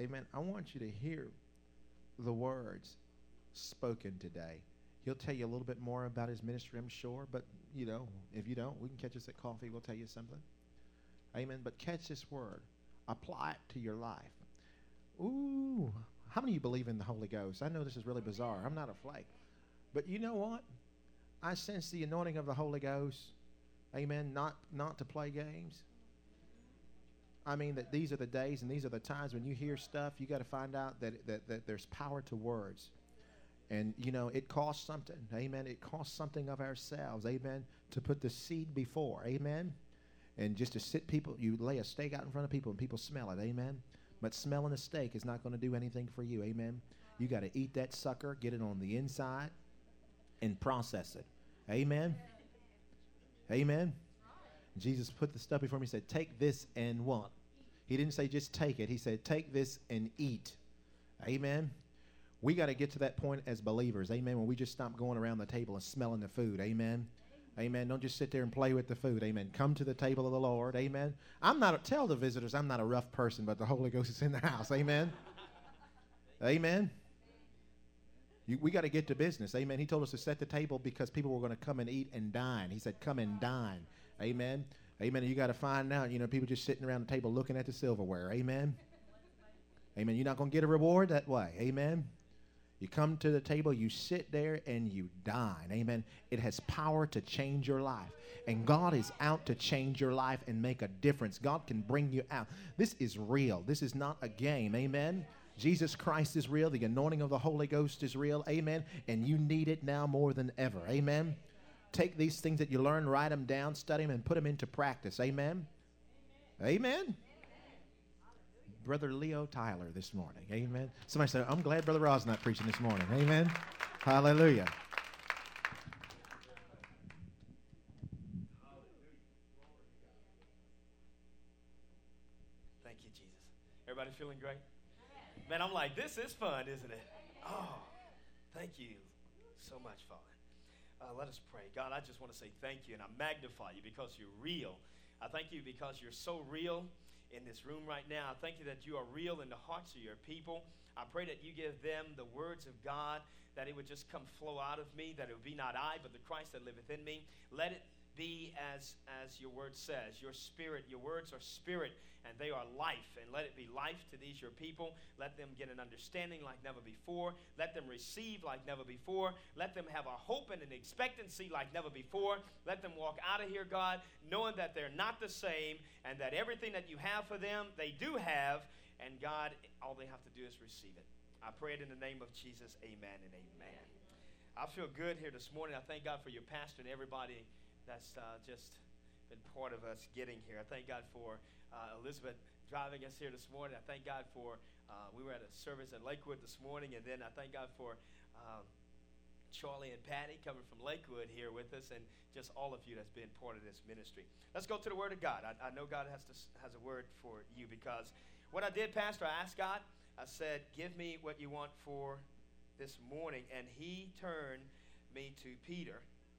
Amen. I want you to hear the words spoken today. He'll tell you a little bit more about his ministry, I'm sure. But, if you don't, we can catch us at coffee. We'll tell you something. Amen. But catch this word. Apply it to your life. Ooh. How many of you believe in the Holy Ghost? I know this is really bizarre. I'm not a flake. But you know what? I sense the anointing of the Holy Ghost. Amen. Not to play games. I mean that these are the days and these are the times when you hear stuff, you got to find out that there's power to words. And, it costs something. Amen. It costs something of ourselves. Amen. To put the seed before. Amen. And just to sit people, you lay a steak out in front of people and people smell it. Amen. But smelling a steak is not going to do anything for you. Amen. You got to eat that sucker, get it on the inside, and process it. Amen. Amen. Jesus put the stuff before me. He said, take this and what? He didn't say just take it. He said, take this and eat. Amen. We got to get to that point as believers. Amen. When we just stop going around the table and smelling the food. Amen. Amen. Don't just sit there and play with the food. Amen. Come to the table of the Lord. Amen. Tell the visitors I'm not a rough person, but the Holy Ghost is in the house. Amen. Amen. We got to get to business. Amen. He told us to set the table because people were going to come and eat and dine. He said, come and dine. Amen. Amen. And you got to find out, people just sitting around the table looking at the silverware. Amen. Amen. You're not going to get a reward that way. Amen. You come to the table, you sit there, and you dine. Amen. It has power to change your life. And God is out to change your life and make a difference. God can bring you out. This is real. This is not a game. Amen. Jesus Christ is real. The anointing of the Holy Ghost is real. Amen. And you need it now more than ever. Amen. Take these things that you learn, write them down, study them, and put them into practice. Amen. Amen. Brother Leo Tyler this morning. Amen. Somebody said, I'm glad Brother Rod's not preaching this morning. Amen. Hallelujah. Thank you, Jesus. Everybody feeling great? Man, I'm like, this is fun, isn't it? Oh, thank you so much, Father. Let us pray. God, I just want to say thank you, and I magnify you because you're real. I thank you because you're so real in this room right now. I thank you that you are real in the hearts of your people. I pray that you give them the words of God, that it would just flow out of me, that it would be not I, but the Christ that liveth in me. Let it be as your word says. Your spirit, your words are spirit, and they are life. And let it be life to these your people. Let them get an understanding like never before. Let them receive like never before. Let them have a hope and an expectancy like never before. Let them walk out of here, God, knowing that they're not the same, and that everything that you have for them, they do have. And God, all they have to do is receive it. I pray it in the name of Jesus. Amen and amen. I feel good here this morning. I thank God for your pastor and everybody that's just been part of us getting here. I thank God for Elizabeth driving us here this morning. I thank God for, we were at a service at Lakewood this morning, and then I thank God for Charlie and Patty coming from Lakewood here with us, and just all of you that's been part of this ministry. Let's go to the Word of God. I know God has a word for you, because what I did, Pastor, I asked God, I said, give me what you want for this morning, and he turned me to Peter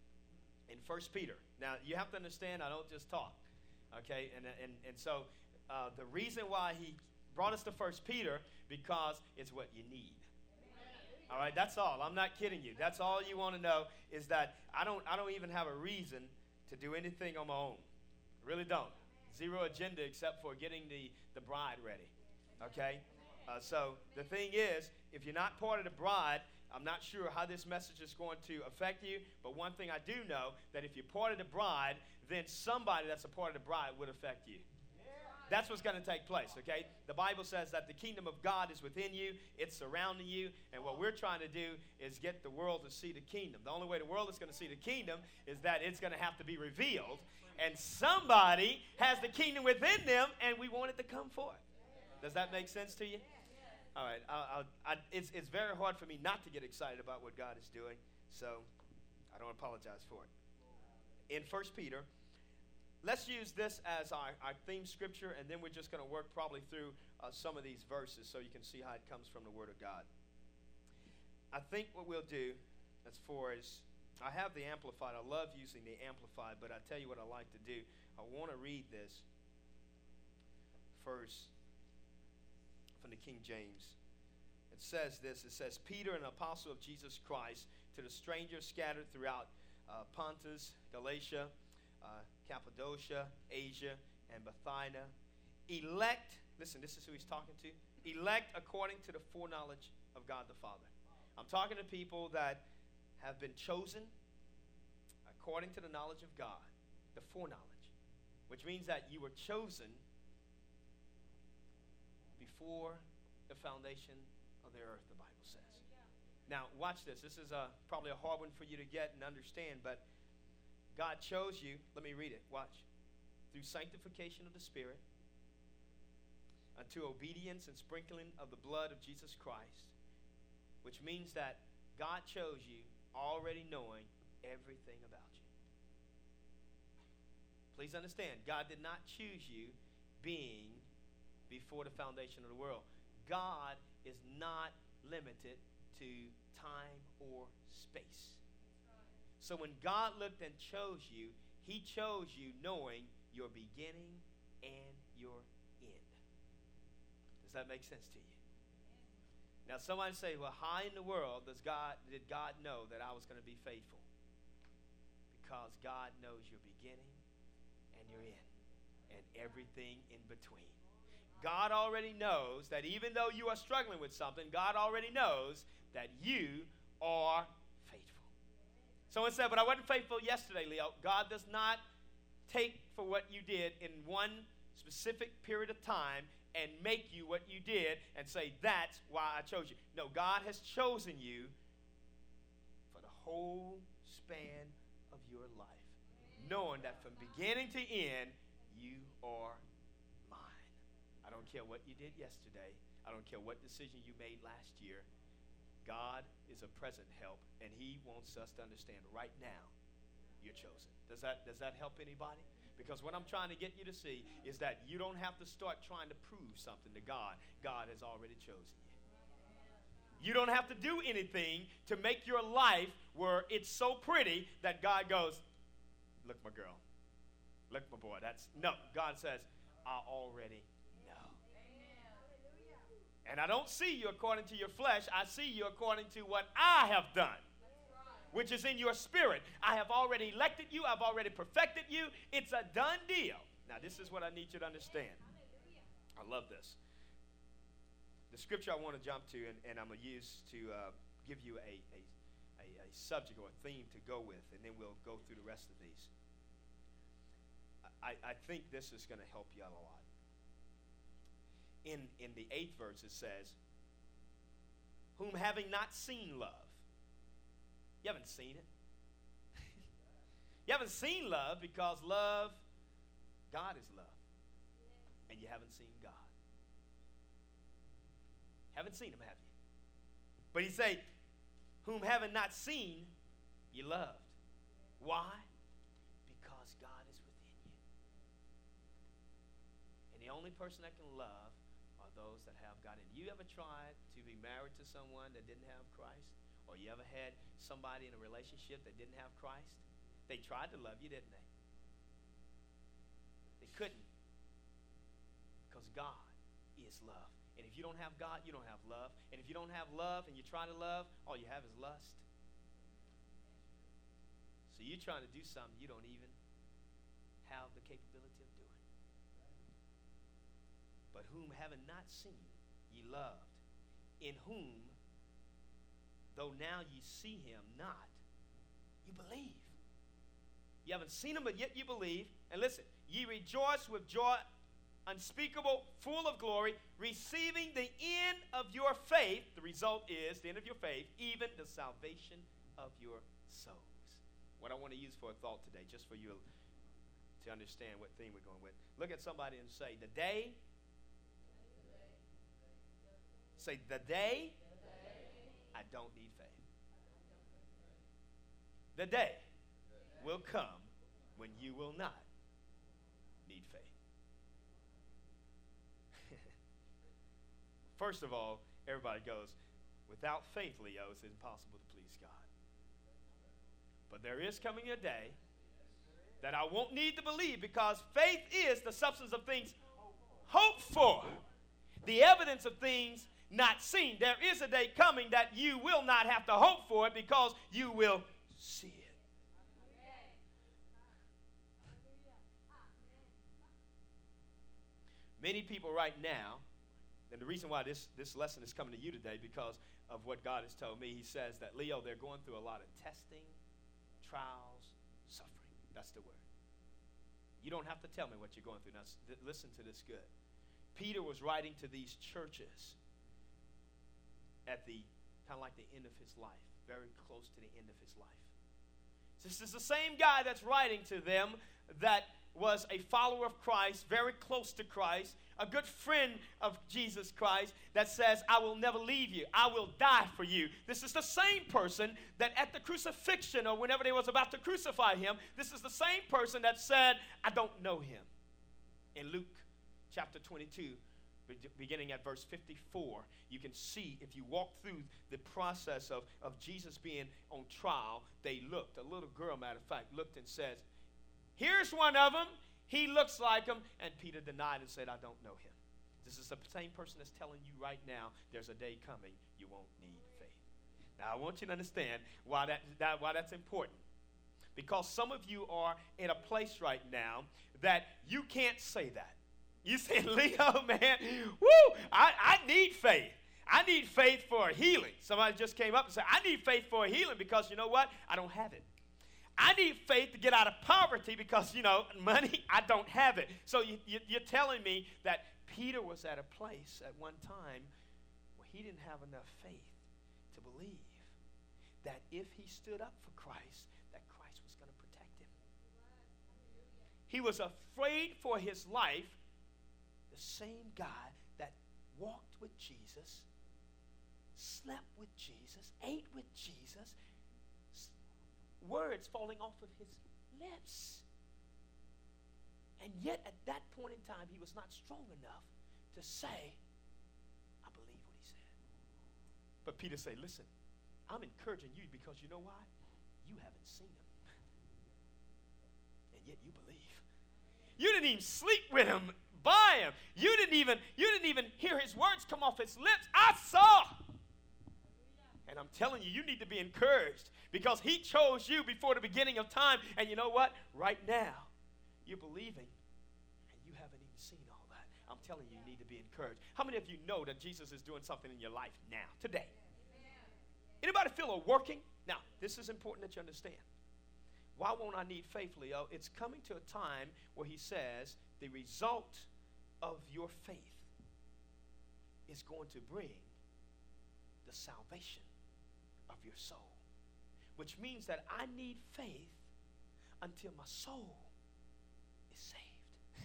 in 1 Peter. Now, you have to understand, I don't just talk, okay? And so the reason why he brought us to 1 Peter, because it's what you need. All right, that's all. I'm not kidding you. That's all you want to know, is that I don't even have a reason to do anything on my own. I really don't. Zero agenda except for getting the bride ready, okay? So the thing is, if you're not part of the bride, I'm not sure how this message is going to affect you, but one thing I do know, that if you're part of the bride, then somebody that's a part of the bride would affect you. That's what's going to take place, okay? The Bible says that the kingdom of God is within you. It's surrounding you. And what we're trying to do is get the world to see the kingdom. The only way the world is going to see the kingdom is that it's going to have to be revealed. And somebody has the kingdom within them, and we want it to come forth. Does that make sense to you? All right. It's very hard for me not to get excited about what God is doing, so I don't apologize for it. In 1 Peter, let's use this as our theme scripture, and then we're just going to work probably through some of these verses so you can see how it comes from the Word of God. I think what we'll do as far as, I have the Amplified. I love using the Amplified, but I tell you what I like to do. I want to read this first from the King James. It says this. It says, Peter, an apostle of Jesus Christ, to the strangers scattered throughout Pontus, Galatia, Cappadocia, Asia, and Bithynia. Elect, listen, this is who he's talking to. Elect according to the foreknowledge of God the Father. I'm talking to people that have been chosen according to the knowledge of God, the foreknowledge, which means that you were chosen before the foundation of the earth, the Bible says. Now, watch this. This is probably a hard one for you to get and understand, but God chose you. Let me read it. Watch. Through sanctification of the Spirit, unto obedience and sprinkling of the blood of Jesus Christ, which means that God chose you already knowing everything about you. Please understand, God did not choose you being before the foundation of the world. God is not limited to time or space. So when God looked and chose you, he chose you knowing your beginning and your end. Does that make sense to you? Now somebody say, well, how in the world did God know that I was going to be faithful? Because God knows your beginning and your end and everything in between. God already knows that even though you are struggling with something, God already knows that you are faithful. Someone said, but I wasn't faithful yesterday, Leo. God does not take for what you did in one specific period of time and make you what you did and say, that's why I chose you. No, God has chosen you for the whole span of your life, knowing that from beginning to end, you are mine. I don't care what you did yesterday. I don't care what decision you made last year. God is a present help, and he wants us to understand right now you're chosen. Does that help anybody? Because what I'm trying to get you to see is that you don't have to start trying to prove something to God. God has already chosen you. You don't have to do anything to make your life where it's so pretty that God goes, look, my girl. Look, my boy. No, God says, I already know. And I don't see you according to your flesh. I see you according to what I have done, which is in your spirit. I have already elected you. I've already perfected you. It's a done deal. Now, this is what I need you to understand. I love this. The scripture I want to jump to, and I'm going to use to give you a subject or a theme to go with, and then we'll go through the rest of these. I think this is going to help you out a lot. In the 8th verse, it says, whom having not seen love. You haven't seen it. You haven't seen love because love, God is love. And you haven't seen God. Haven't seen him, have you? But he say, whom having not seen, you loved. Why? Because God is within you. And the only person that can love are those that have God in you. You ever tried to be married to someone that didn't have Christ? Or you ever had somebody in a relationship that didn't have Christ? They tried to love you, didn't they? They couldn't. Because God is love. And if you don't have God, you don't have love. And if you don't have love and you try to love, all you have is lust. So you're trying to do something you don't even have the capability of doing. But whom having not seen, ye loved, in whom, though now ye see him not, you believe. You haven't seen him, but yet you believe. And listen, ye rejoice with joy unspeakable, full of glory, receiving the end of your faith. The result is the end of your faith, even the salvation of your souls. What I want to use for a thought today, just for you to understand what theme we're going with. Look at somebody and say, the day. Say, the day I don't need faith. The day will come when you will not need faith. First of all, everybody goes, without faith, Leo, it's impossible to please God. But there is coming a day that I won't need to believe, because faith is the substance of things hoped for, The evidence of things not seen. There is a day coming that you will not have to hope for it because you will see it. Many people right now, and the reason why this lesson is coming to you today because of what God has told me, he says that, Leo, they're going through a lot of testing, trials, suffering. That's the word. You don't have to tell me what you're going through. Now, listen to this good. Peter was writing to these churches at the kind of like the end of his life, very close to the end of his life. This is the same guy that's writing to them that was a follower of Christ, very close to Christ, a good friend of Jesus Christ that says, I will never leave you. I will die for you. This is the same person that at the crucifixion or whenever they was about to crucify him, this is the same person that said, I don't know him. In Luke chapter 22, beginning at verse 54, you can see if you walk through the process of Jesus being on trial, they looked. A little girl, matter of fact, looked and says, here's one of them. He looks like him. And Peter denied and said, I don't know him. This is the same person that's telling you right now, there's a day coming you won't need faith. Now, I want you to understand why that's important. Because some of you are in a place right now that you can't say that. You say, Leo, man, woo, I need faith. I need faith for a healing. Somebody just came up and said, I need faith for a healing because you know what? I don't have it. I need faith to get out of poverty because, money, I don't have it. So you're telling me that Peter was at a place at one time where he didn't have enough faith to believe that if he stood up for Christ, that Christ was going to protect him. He was afraid for his life. The same guy that walked with Jesus, slept with Jesus, ate with Jesus, words falling off of his lips. And yet at that point in time, he was not strong enough to say, I believe what he said. But Peter said, listen, I'm encouraging you because you know why? You haven't seen him. And yet you believe. You didn't even sleep with him. By him. You didn't even hear his words come off his lips. I saw. And I'm telling you, you need to be encouraged because he chose you before the beginning of time. And you know what? Right now, you're believing and you haven't even seen all that. I'm telling you, you need to be encouraged. How many of you know that Jesus is doing something in your life now, today? Anybody feel it working? Now, this is important that you understand. Why won't I need faith, Leo? It's coming to a time where he says the result of your faith is going to bring the salvation of your soul, which means that I need faith until my soul is saved.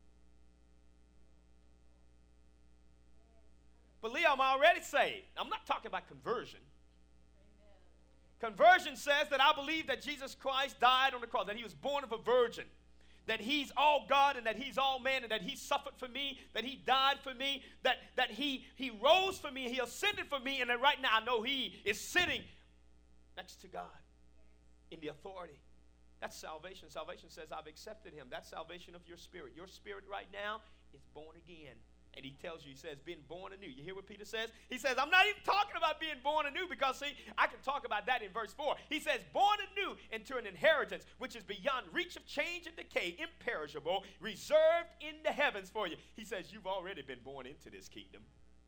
But Leo, I'm already saved. I'm not talking about conversion. Conversion says that I believe that Jesus Christ died on the cross, that he was born of a virgin, that he's all God and that he's all man and that he suffered for me, that he died for me, that he rose for me, he ascended for me, and that right now I know he is sitting next to God in the authority. That's salvation. Salvation says I've accepted him. That's salvation of your spirit. Your spirit right now is born again. And he tells you, he says, being born anew. You hear what Peter says? He says, I'm not even talking about being born anew because, see, I can talk about that in verse 4. He says, born anew into an inheritance which is beyond reach of change and decay, imperishable, reserved in the heavens for you. He says, you've already been born into this kingdom.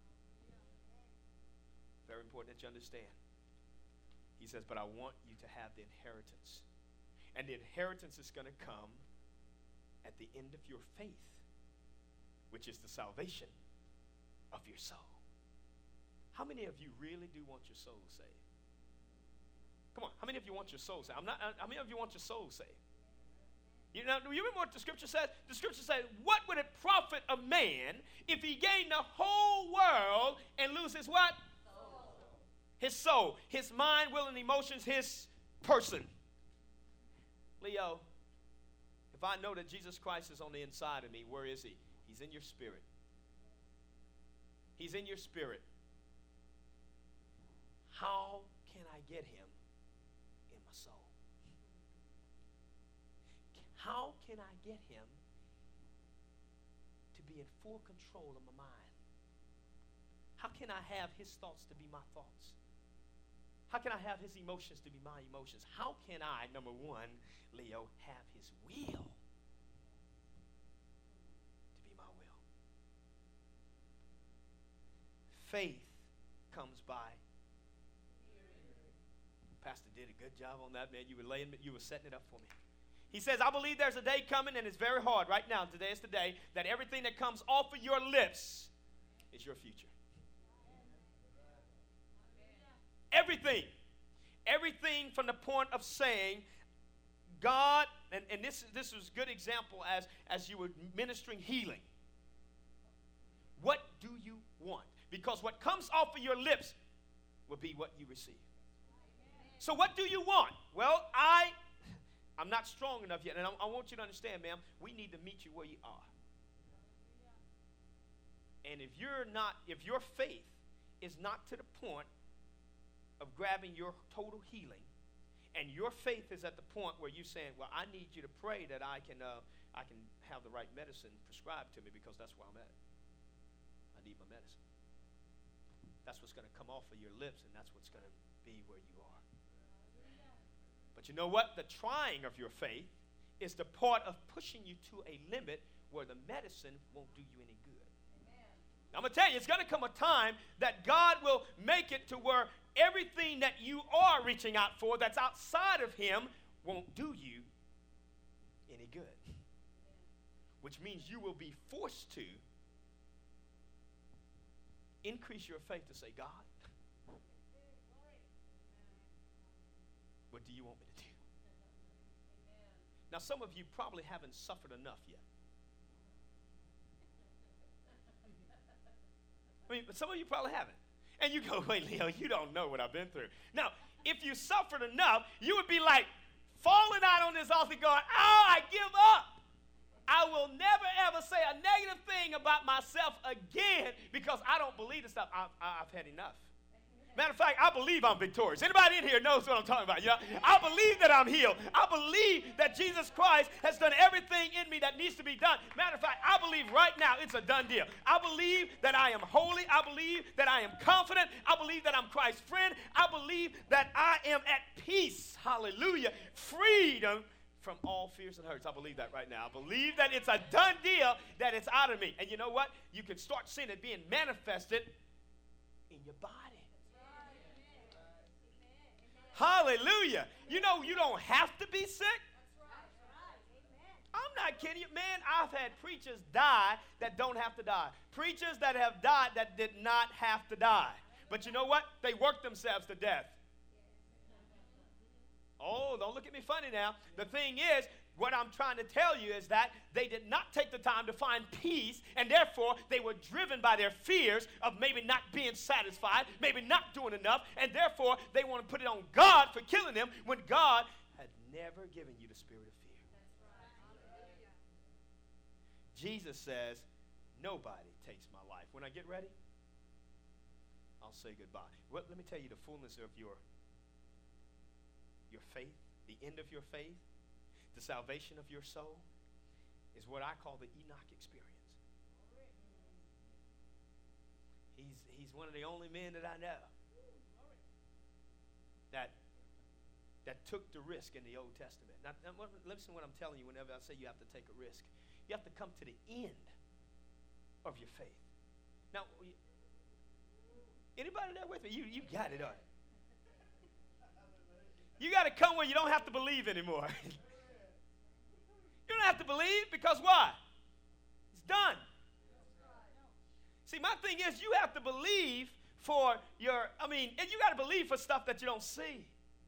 Very important that you understand. He says, but I want you to have the inheritance. And the inheritance is going to come at the end of your faith, which is the salvation of your soul. How many of you really do want your soul saved? Come on, how many of you want your soul saved? How many of you want your soul saved? You remember what the scripture says? The scripture says, what would it profit a man if he gained the whole world and loses what? Soul. His soul, his mind, will, and emotions, his person. Leo, if I know that Jesus Christ is on the inside of me, where is he? He's in your spirit. He's in your spirit. How can I get him in my soul? How can I get him to be in full control of my mind? can I have his thoughts to be my thoughts? How can I have his emotions to be my emotions? How can I, number one, Leo, have his will to be my will? Faith comes by. Pastor did a good job on that, man. You were setting it up for me. He says, I believe there's a day coming, and it's very hard right now. Today is the day that everything that comes off of your lips is your future. Everything. Everything from the point of saying, God, and this was a good example as you were ministering healing. What do you want? Because what comes off of your lips will be what you receive. So what do you want? Well, I'm not strong enough yet, and I want you to understand, ma'am, we need to meet you where you are. And if your faith is not to the point of grabbing your total healing, and your faith is at the point where you're saying, well, I need you to pray that I can have the right medicine prescribed to me because that's where I'm at. I need my medicine. That's what's going to come off of your lips, and that's what's going to be where you are. But you know what? The trying of your faith is the part of pushing you to a limit where the medicine won't do you any good. Amen. I'm going to tell you, it's going to come a time that God will make it to where everything that you are reaching out for that's outside of him won't do you any good. Which means you will be forced to increase your faith to say, God, what do you want me to do? Now, some of you probably haven't suffered enough yet. But some of you probably haven't. And you go, wait, Leo, you don't know what I've been through. Now, if you suffered enough, you would be like falling out on this altar going, I give up. I will never, ever say a negative thing about myself again because I don't believe the stuff. I've had enough. Matter of fact, I believe I'm victorious. Anybody in here knows what I'm talking about? Yeah? I believe that I'm healed. I believe that Jesus Christ has done everything in me that needs to be done. Matter of fact, I believe right now it's a done deal. I believe that I am holy. I believe that I am confident. I believe that I'm Christ's friend. I believe that I am at peace. Hallelujah. Freedom from all fears and hurts. I believe that right now. I believe that it's a done deal, that it's out of me. And you know what? You can start seeing it being manifested in your body. Hallelujah. You know, you don't have to be sick. I'm not kidding you. Man, I've had preachers die that don't have to die. Preachers that have died that did not have to die. But you know what? They worked themselves to death. Oh, don't look at me funny now. The thing is, what I'm trying to tell you is that they did not take the time to find peace, and therefore they were driven by their fears of maybe not being satisfied, maybe not doing enough, and therefore they want to put it on God for killing them when God had never given you the spirit of fear. Jesus says, nobody takes my life. When I get ready, I'll say goodbye. Well, let me tell you the fullness of your faith, the end of your faith, the salvation of your soul is what I call the Enoch experience. He's one of the only men that I know that took the risk in the Old Testament. Now, listen to what I'm telling you whenever I say you have to take a risk. You have to come to the end of your faith. Now, anybody there with me? You got it on. You got to come where you don't have to believe anymore. You don't have to believe because why? It's done. See, my thing is you have to believe for and you got to believe for stuff that you don't see.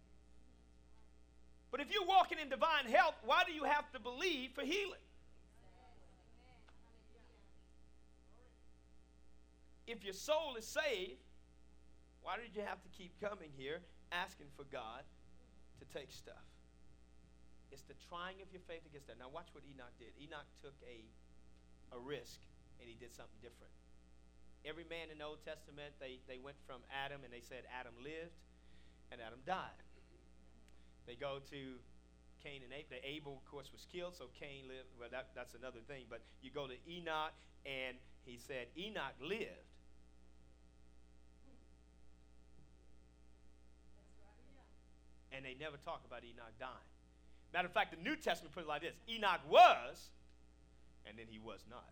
But if you're walking in divine health, why do you have to believe for healing? If your soul is saved, why did you have to keep coming here asking for God to take stuff? It's the trying of your faith against that. Now watch what Enoch did. Enoch took a risk and he did something different. Every man in the Old Testament, they went from Adam and they said Adam lived and Adam died. They go to Cain and Abel. Abel, of course, was killed, so Cain lived. Well, that's another thing. But you go to Enoch and he said Enoch lived And they never talk about Enoch dying. Matter of fact, the New Testament put it like this. Enoch was, and then he was not.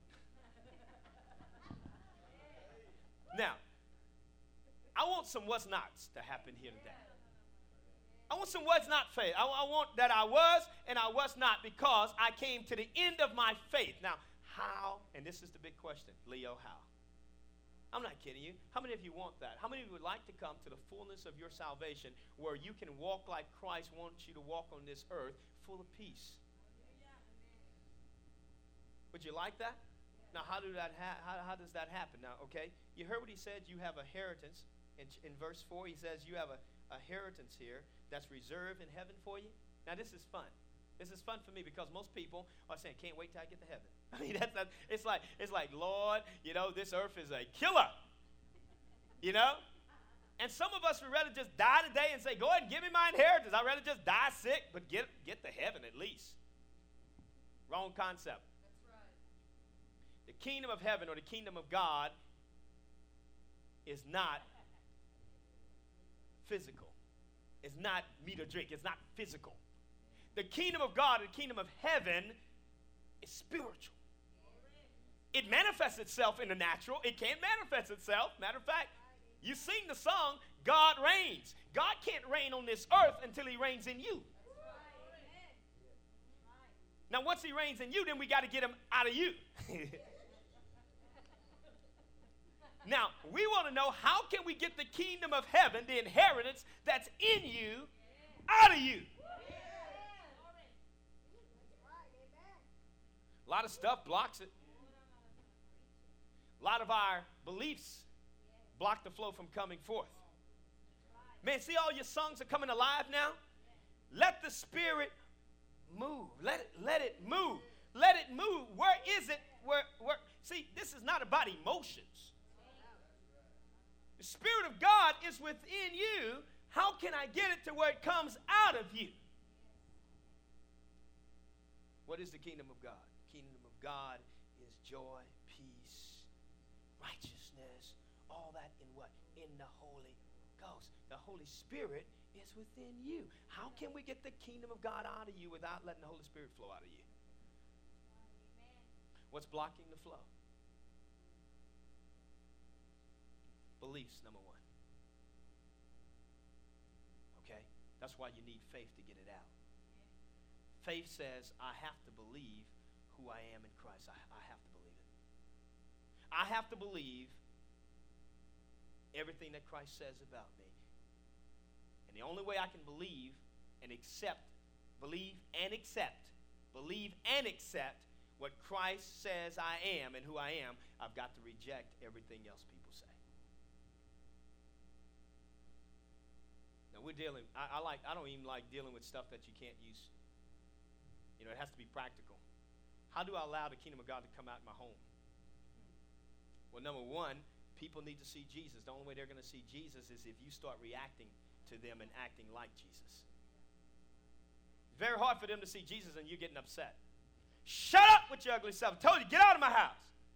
Now, I want some was nots to happen here today. I want some was not faith. I want that I was and I was not because I came to the end of my faith. Now, how? And this is the big question. Leo, how? I'm not kidding you. How many of you want that? How many of you would like to come to the fullness of your salvation where you can walk like Christ wants you to walk on this earth, full of peace? Would you like that? Now, how does that happen? Now, okay, you heard what he said. You have a inheritance. In verse 4, he says you have a inheritance here that's reserved in heaven for you. Now, this is fun. This is fun for me because most people are saying, can't wait till I get to heaven. I mean, it's like, Lord, you know, this earth is a killer. You know? And some of us would rather just die today and say, go ahead and give me my inheritance. I'd rather just die sick, but get to heaven at least. Wrong concept. The kingdom of heaven or the kingdom of God is not physical. It's not meat or drink. It's not physical. The kingdom of God or the kingdom of heaven is spiritual. It manifests itself in the natural. It can't manifest itself. Matter of fact, you sing the song, God reigns. God can't reign on this earth until he reigns in you. Now, once he reigns in you, then we got to get him out of you. Now, we want to know how can we get the kingdom of heaven, the inheritance that's in you, out of you. A lot of stuff blocks it. A lot of our beliefs block the flow from coming forth. Man, see all your songs are coming alive now? Let the Spirit move. Let it move. Let it move. Where is it? Where? See, this is not about emotions. The Spirit of God is within you. How can I get it to where it comes out of you? What is the kingdom of God? The kingdom of God is joy, peace, righteousness, all that in what? In the Holy Ghost. The Holy Spirit is within you. How can we get the kingdom of God out of you without letting the Holy Spirit flow out of you? What's blocking the flow? Beliefs, number one. Okay? That's why you need faith to get it out. Faith says, I have to believe who I am in Christ. I have to believe it. I have to believe everything that Christ says about me. And the only way I can believe and accept what Christ says I am and who I am, I've got to reject everything else people say. Now we're dealing, I don't even like dealing with stuff that you can't use. You know, it has to be practical. How do I allow the kingdom of God to come out in my home? Well, number one, people need to see Jesus. The only way they're going to see Jesus is if you start reacting to them and acting like Jesus. It's very hard for them to see Jesus and you're getting upset. Shut up with your ugly self. I told you, get out of my house.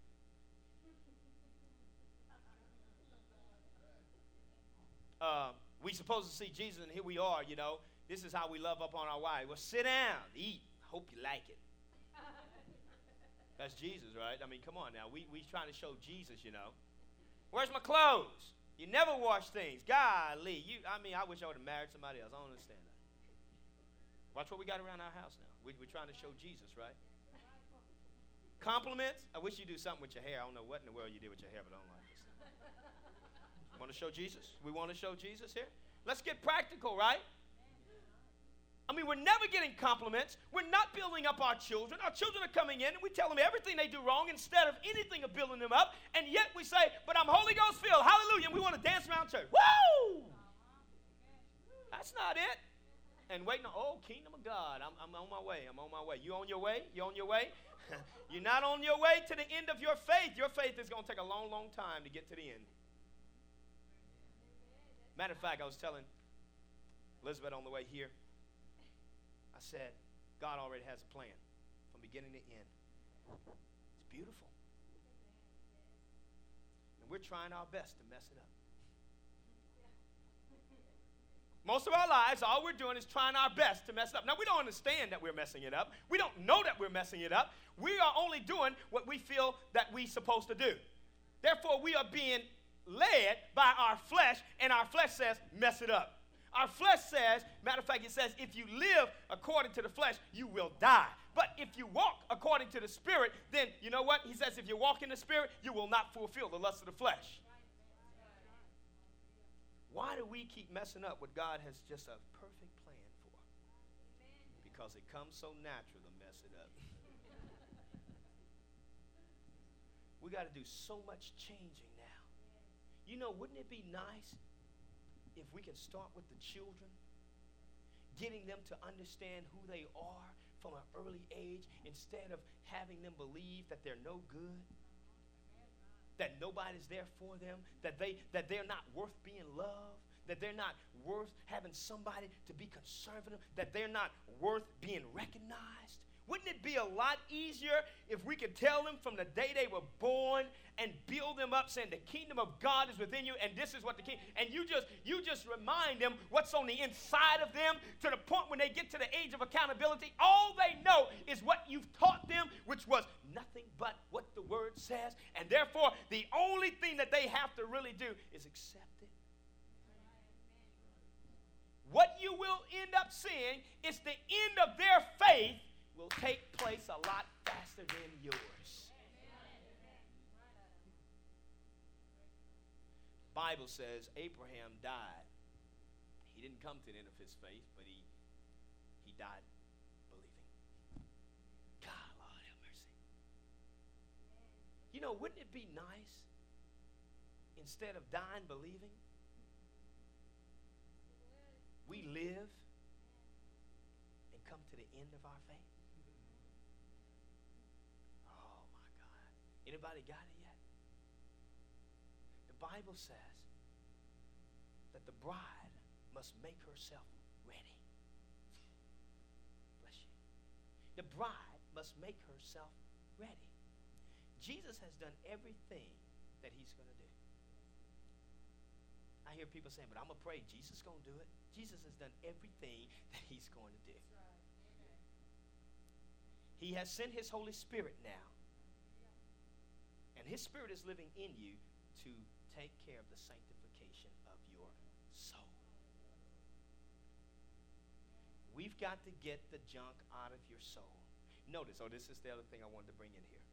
We supposed to see Jesus and here we are, you know. This is how we love up on our wives. Well, sit down, eat. Hope you like it. That's Jesus, right? I mean, come on now. We trying to show Jesus, you know. Where's my clothes? You never wash things. Golly. I wish I would have married somebody else. I don't understand that. Watch what we got around our house now. We're trying to show Jesus, right? Compliments. I wish you do something with your hair. I don't know what in the world you did with your hair, but I don't like this. Want to show Jesus? We want to show Jesus here? Let's get practical, right? I mean, we're never getting compliments. We're not building up our children. Our children are coming in, and we tell them everything they do wrong instead of anything of building them up. And yet we say, but I'm Holy Ghost filled. Hallelujah. And we want to dance around church. Woo! That's not it. And waiting on, kingdom of God. I'm on my way. I'm on my way. You on your way? You on your way? You're not on your way to the end of your faith. Your faith is going to take a long, long time to get to the end. Matter of fact, I was telling Elizabeth on the way here, I said, God already has a plan from beginning to end. It's beautiful. And we're trying our best to mess it up. Most of our lives, all we're doing is trying our best to mess it up. Now, we don't understand that we're messing it up. We don't know that we're messing it up. We are only doing what we feel that we're supposed to do. Therefore, we are being led by our flesh, and our flesh says, mess it up. Our flesh says, matter of fact, it says, if you live according to the flesh, you will die. But if you walk according to the Spirit, then you know what? He says, if you walk in the Spirit, you will not fulfill the lust of the flesh. Why do we keep messing up what God has just a perfect plan for? Because it comes so natural to mess it up. We got to do so much changing now. You know, wouldn't it be nice if we can start with the children, getting them to understand who they are from an early age instead of having them believe that they're no good, that nobody's there for them, that they're not worth being loved, that they're not worth having somebody to be concerned for them, that they're not worth being recognized. Wouldn't it be a lot easier if we could tell them from the day they were born and build them up saying the kingdom of God is within you and this is what the king, and you just remind them what's on the inside of them to the point when they get to the age of accountability, all they know is what you've taught them, which was nothing but what the word says, and therefore the only thing that they have to really do is accept it. What you will end up seeing is the end of their faith will take place a lot faster than yours. Bible says Abraham died. He didn't come to the end of his faith, but he died believing. God, Lord have mercy. You know, wouldn't it be nice instead of dying believing, we live and come to the end of our faith? Anybody got it yet? The Bible says that the bride must make herself ready. Bless you. The bride must make herself ready. Jesus has done everything that he's going to do. I hear people saying, but I'm going to pray. Jesus is going to do it. Jesus has done everything that he's going to do. He has sent his Holy Spirit now. And his Spirit is living in you to take care of the sanctification of your soul. We've got to get the junk out of your soul. Notice, this is the other thing I wanted to bring in here.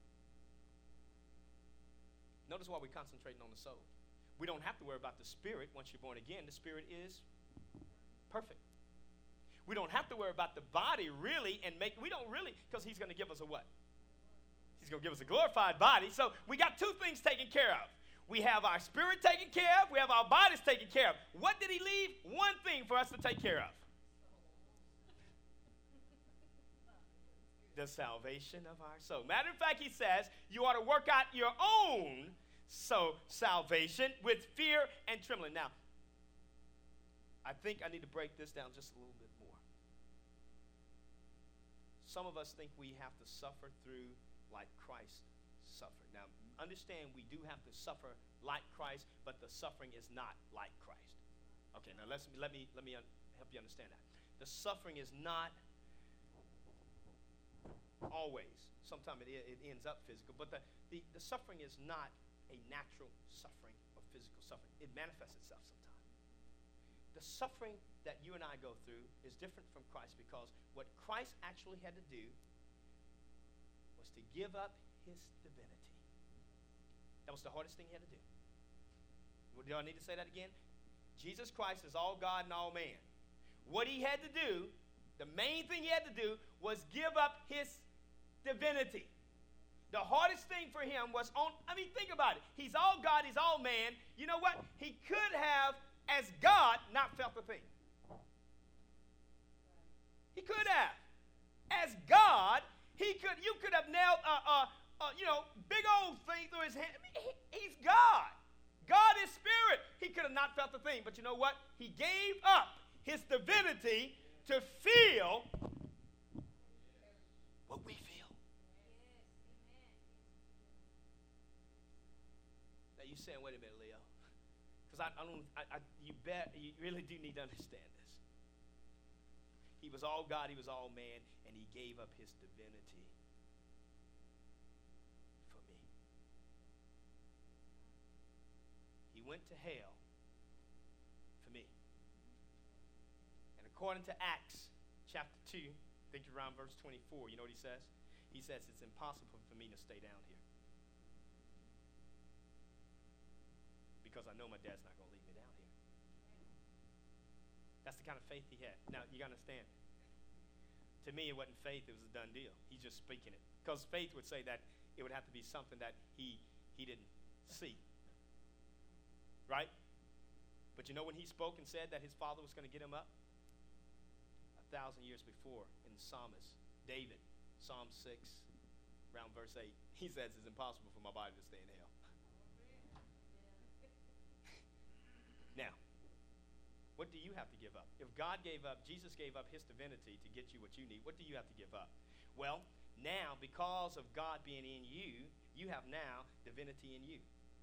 Notice why we're concentrating on the soul. We don't have to worry about the Spirit once you're born again. The Spirit is perfect. We don't have to worry about the body really we don't really, because he's going to give us a what? He's going to give us a glorified body. So we got two things taken care of. We have our spirit taken care of. We have our bodies taken care of. What did he leave? One thing for us to take care of. The salvation of our soul. Matter of fact, he says you ought to work out your own salvation with fear and trembling. Now, I think I need to break this down just a little bit more. Some of us think we have to suffer through like Christ suffered. Now, understand we do have to suffer like Christ, but the suffering is not like Christ. Okay, now let me help you understand that. The suffering is not always. Sometimes it ends up physical, but the suffering is not a natural suffering or physical suffering. It manifests itself sometimes. The suffering that you and I go through is different from Christ because what Christ actually had to do to give up his divinity. That was the hardest thing he had to do. Do I need to say that again? Jesus Christ is all God and all man. What he had to do, the main thing he had to do was give up his divinity. The hardest thing for him was think about it. He's all God, he's all man. You know what? He could have, as God, not felt a thing. He could have. As God, you could have nailed big old thing through his hand. He's God. God is spirit. He could have not felt the thing. But you know what? He gave up his divinity to feel what we feel. Now you're saying, wait a minute, Leo. Because you really do need to understand this. He was all God, he was all man, and he gave up his divinity for me. He went to hell for me. And according to Acts chapter 2, I think around verse 24, you know what he says? He says, it's impossible for me to stay down here. Because I know my dad's not going to leave me down here. That's the kind of faith he had. Now, you got to understand. To me, it wasn't faith. It was a done deal. He's just speaking it. Because faith would say that it would have to be something that he didn't see. Right? But you know when he spoke and said that his father was going to get him up? 1,000 years before in the psalmist, David, Psalm 6, around verse 8, he says it's impossible for my body to stay in hell. Now, what do you have to give up? If God gave up, Jesus gave up his divinity to get you what you need, what do you have to give up? Well, now, because of God being in you, you have now divinity in you.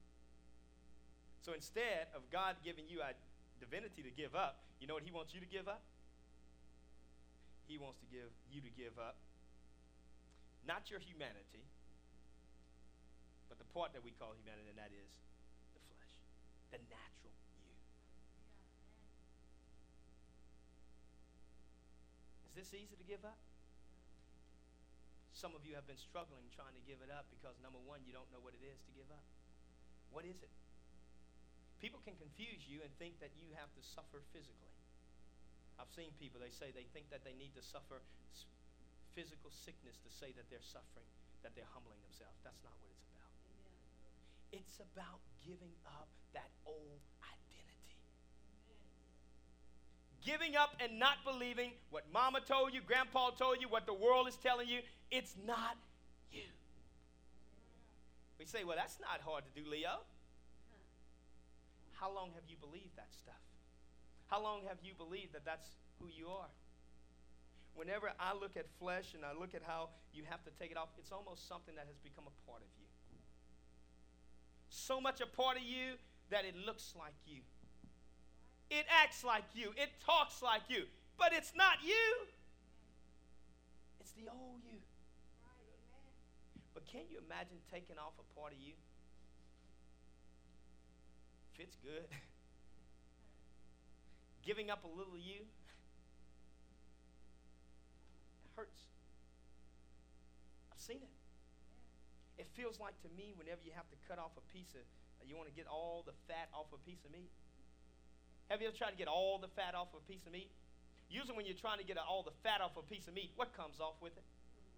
So instead of God giving you a divinity to give up, you know what he wants you to give up? He wants to give you to give up not your humanity, but the part that we call humanity, and that is the flesh, the natural you. Is this easy to give up? Some of you have been struggling trying to give it up because, number one, you don't know what it is to give up. What is it? People can confuse you and think that you have to suffer physically. I've seen people, they say they think that they need to suffer physical sickness to say that they're suffering, that they're humbling themselves. That's not what it's about. Amen. It's about giving up that old identity. Amen. Giving up and not believing what mama told you, grandpa told you, what the world is telling you. It's not you. We say, well, that's not hard to do, Leo. How long have you believed that stuff? How long have you believed that that's who you are? Whenever I look at flesh and I look at how you have to take it off, it's almost something that has become a part of you. So much a part of you that it looks like you. It acts like you. It talks like you. But it's not you. It's the old you. But can you imagine taking off a part of you? Fits good. Giving up a little you. Hurts. I've seen it. It feels like to me whenever you have to cut off a piece of, you want to get all the fat off a piece of meat. Have you ever tried to get all the fat off a piece of meat? Usually when you're trying to get all the fat off a piece of meat, what comes off with it?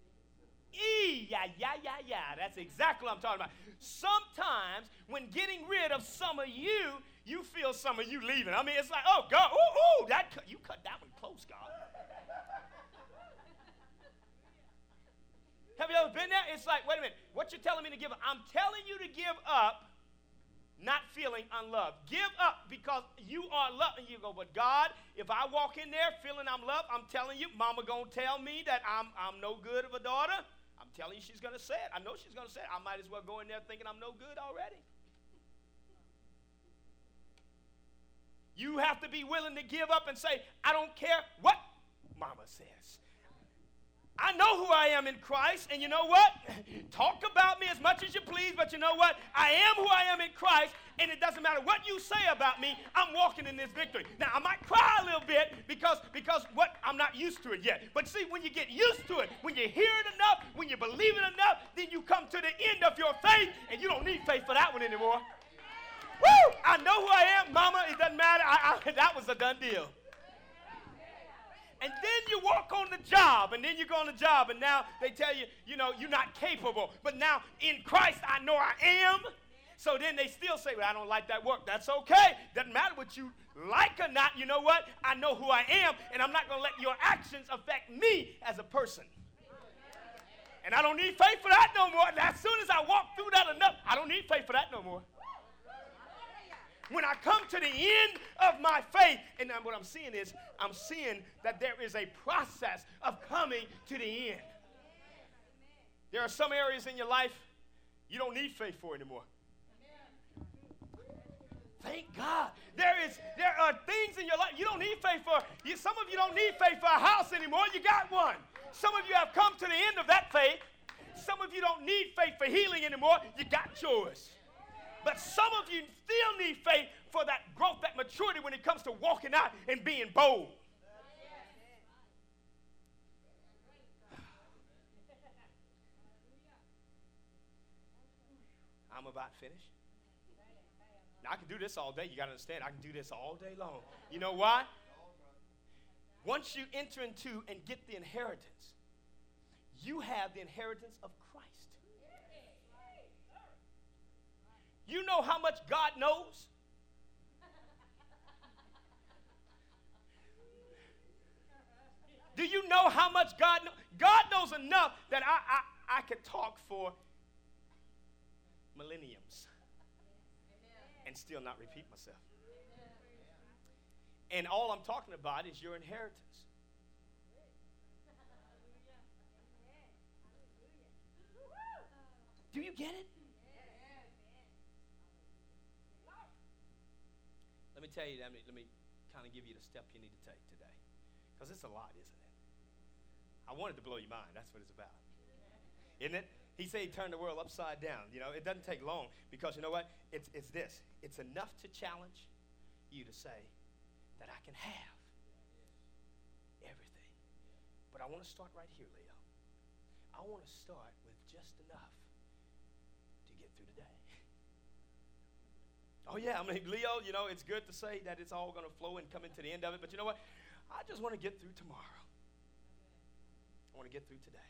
Yeah. That's exactly what I'm talking about. Sometimes when getting rid of some of you, you feel some of you leaving. I mean, it's like, oh, God, you cut that one close, God. Have you ever been there? It's like, wait a minute, what you're telling me to give up? I'm telling you to give up not feeling unloved. Give up because you are loved. And you go, but God, if I walk in there feeling I'm loved, I'm telling you, mama going to tell me that I'm no good of a daughter. I'm telling you she's going to say it. I know she's going to say it. I might as well go in there thinking I'm no good already. You have to be willing to give up and say, I don't care what mama says. I know who I am in Christ, and you know what? Talk about me as much as you please, but you know what? I am who I am in Christ, and it doesn't matter what you say about me, I'm walking in this victory. Now, I might cry a little bit because what? I'm not used to it yet. But see, when you get used to it, when you hear it enough, when you believe it enough, then you come to the end of your faith, and you don't need faith for that one anymore. Woo! I know who I am, mama. It doesn't matter. That was a done deal. And then you walk on the job, and then you go on the job, and now they tell you, you're not capable. But now in Christ, I know I am. So then they still say, well, I don't like that work. That's okay. Doesn't matter what you like or not. You know what? I know who I am, and I'm not going to let your actions affect me as a person. And I don't need faith for that no more. And as soon as I walk through that enough, I don't need faith for that no more. When I come to the end of my faith, and what I'm seeing is, I'm seeing that there is a process of coming to the end. There are some areas in your life you don't need faith for anymore. Thank God God. There are things in your life you don't need faith for. Some of you don't need faith for a house anymore. You got one. Some of you have come to the end of that faith. Some of you don't need faith for healing anymore. You got yours. But some of you still need faith for that growth, that maturity when it comes to walking out and being bold. I'm about finished. Now, I can do this all day. You got to understand, I can do this all day long. You know why? Once you enter into and get the inheritance, you have the inheritance of Christ. You know how much God knows? Do you know how much God knows? God knows enough that I could talk for millenniums and still not repeat myself. And all I'm talking about is your inheritance. Do you get it? Let me tell you, let me kind of give you the step you need to take today. Because it's a lot, isn't it? I wanted to blow your mind. That's what it's about. Isn't it? He said he turned the world upside down. You know, it doesn't take long because you know what? It's this. It's enough to challenge you to say that I can have everything. But I want to start right here, Leo. I want to start with just enough to get through the day. Oh, yeah, I mean, Leo, you know, it's good to say that it's all going to flow and come into the end of it. But you know what? I just want to get through tomorrow. I want to get through today.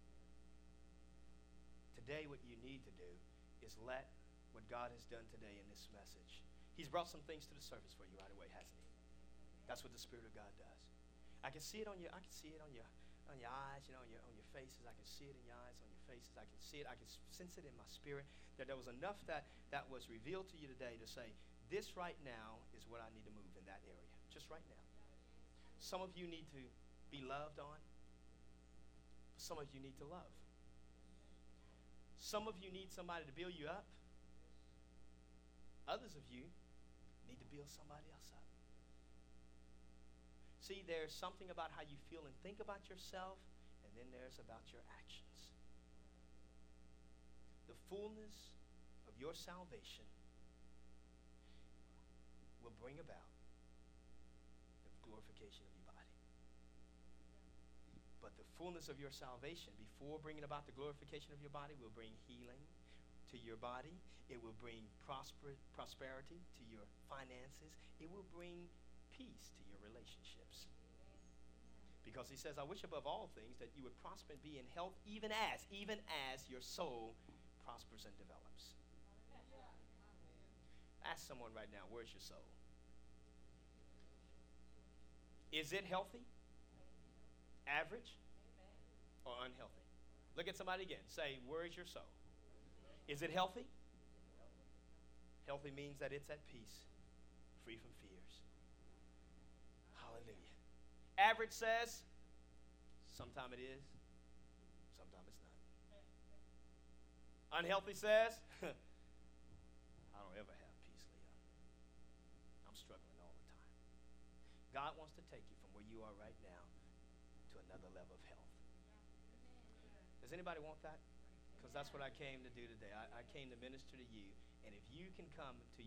Today, what you need to do is let what God has done today in this message. He's brought some things to the surface for you right away, hasn't he? That's what the Spirit of God does. I can see it on your eyes, you know, on your faces. I can see it in your eyes, on your faces. I can see it. I can sense it in my spirit that there was enough that was revealed to you today to say, this right now is what I need to move in that area. Just right now. Some of you need to be loved on. Some of you need to love. Some of you need somebody to build you up. Others of you need to build somebody else up. See, there's something about how you feel and think about yourself, and then there's about your actions. The fullness of your salvation will bring about the glorification of your body. But the fullness of your salvation, before bringing about the glorification of your body, will bring healing to your body. It will bring prosperity to your finances. It will bring peace to your relationships. Because he says, I wish above all things that you would prosper and be in health, even as your soul prospers and develops. Ask someone right now, where's your soul? Is it healthy? Average? Or unhealthy? Look at somebody again. Say, where is your soul? Is it healthy? Healthy means that it's at peace, free from fears. Hallelujah. Average says, sometime it is, sometime it's not. Unhealthy says, I don't ever have peace, Leo. I'm struggling all the time. God wants to take you from where you are right now to another level of health. Does anybody want that? Because that's what I came to do today. I came to minister to you. And if you can come to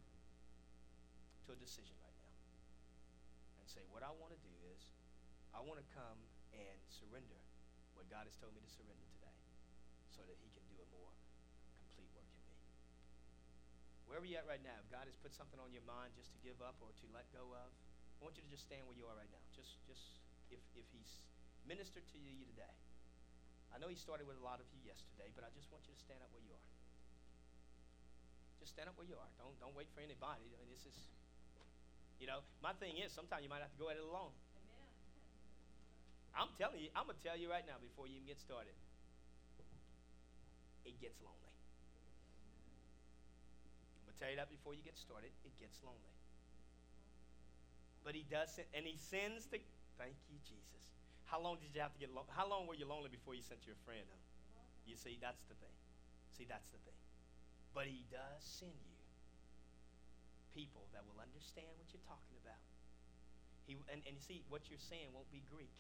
a decision right now and say, what I want to do is, I want to come and surrender what God has told me to surrender today so that he can do a more complete work in me. Wherever you're at right now, if God has put something on your mind just to give up or to let go of, I want you to just stand where you are right now. Just if he's ministered to you today. I know he started with a lot of you yesterday, but I just want you to stand up where you are. Just stand up where you are. Don't wait for anybody. I mean, this is, you know, my thing is sometimes you might have to go at it alone. I'm telling you, I'm going to tell you right now before you even get started. It gets lonely. I'm going to tell you that before you get started. It gets lonely. But he does, and he sends the, thank you, Jesus. How long did you have to get lonely? How long were you lonely before you sent your friend home? You see, that's the thing. See, that's the thing. But he does send you people people that will understand what you're talking about. And you see, what you're saying won't be Greek.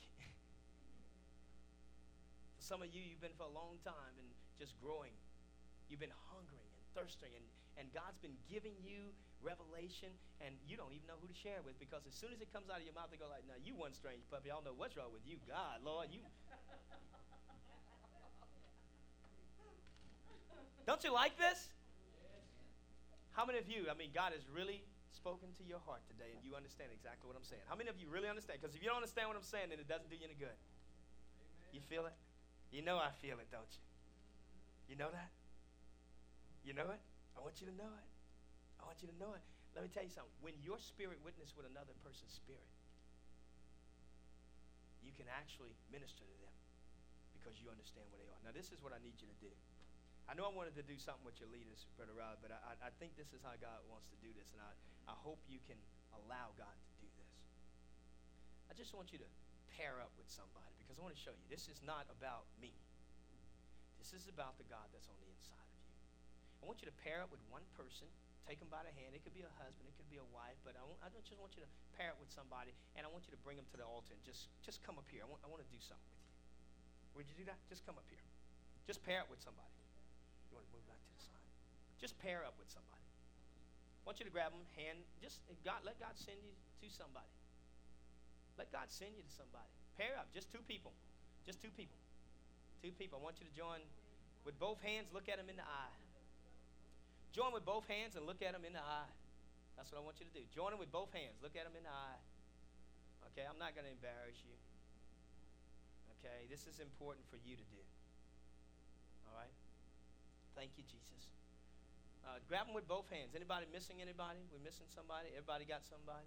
For some of you, you've been for a long time and just growing. You've been hungering and thirsting, and God's been giving you revelation, and you don't even know who to share it with, because as soon as it comes out of your mouth, they go like, "Now you one strange puppy. I don't know what's wrong with you, God, Lord, you." Don't you like this? How many of you, God has really spoken to your heart today, and you understand exactly what I'm saying? How many of you really understand? Because if you don't understand what I'm saying, then it doesn't do you any good. You feel it? You know I feel it, don't you? You know that? You know it? I want you to know it. I want you to know it. Let me tell you something. When your spirit witness with another person's spirit, you can actually minister to them because you understand where they are. Now, this is what I need you to do. I know I wanted to do something with your leaders, Brother Rod, but I think this is how God wants to do this, and I hope you can allow God to do this. I just want you to pair up with somebody, because I want to show you this is not about me. This is about the God that's on the inside of you. I want you to pair up with one person, take them by the hand. It could be a husband, it could be a wife, but I just want you to pair up with somebody, and I want you to bring them to the altar and just come up here. I want to do something with you. Would you do that? Just come up here. Just pair up with somebody. You want to move back to the side? Just pair up with somebody. I want you to grab them, let God send you to somebody. Let God send you to somebody. Pair up, just two people. Just two people. Two people. I want you to join with both hands, look at them in the eye. Join with both hands and look at them in the eye. That's what I want you to do. Join them with both hands, look at them in the eye. Okay, I'm not going to embarrass you. Okay, this is important for you to do. All right? Thank you, Jesus. Grab them with both hands. Anybody missing anybody? We're missing somebody? Everybody got somebody?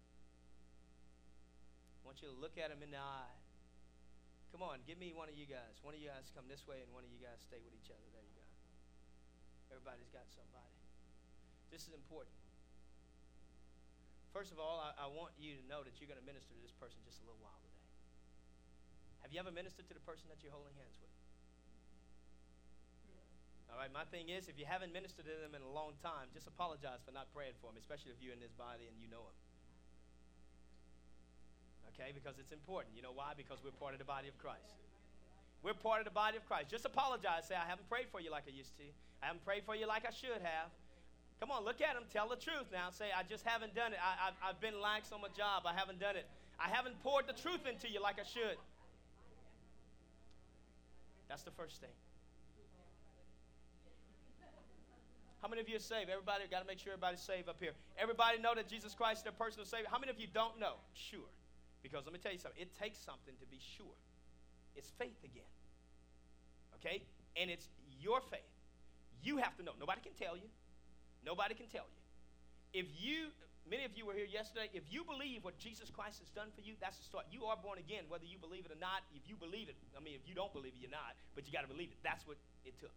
I want you to look at them in the eye. Come on, give me one of you guys. One of you guys come this way, and one of you guys stay with each other. There you go. Everybody's got somebody. This is important. First of all, I want you to know that you're going to minister to this person just a little while today. Have you ever ministered to the person that you're holding hands with? All right, my thing is, if you haven't ministered to them in a long time, just apologize for not praying for them, especially if you're in this body and you know them. Okay, because it's important. You know why? Because we're part of the body of Christ. We're part of the body of Christ. Just apologize. Say, I haven't prayed for you like I used to. I haven't prayed for you like I should have. Come on, look at them. Tell the truth now. Say, I just haven't done it. I've been lax on my job. I haven't done it. I haven't poured the truth into you like I should. That's the first thing. How many of you are saved? Everybody, got to make sure everybody's saved up here. Everybody know that Jesus Christ is their personal Savior? How many of you don't know? Sure. Because let me tell you something. It takes something to be sure. It's faith again. Okay? And it's your faith. You have to know. Nobody can tell you. Nobody can tell you. Many of you were here yesterday. If you believe what Jesus Christ has done for you, that's the start. You are born again, whether you believe it or not. If you believe it, if you don't believe it, you're not. But you got to believe it. That's what it took.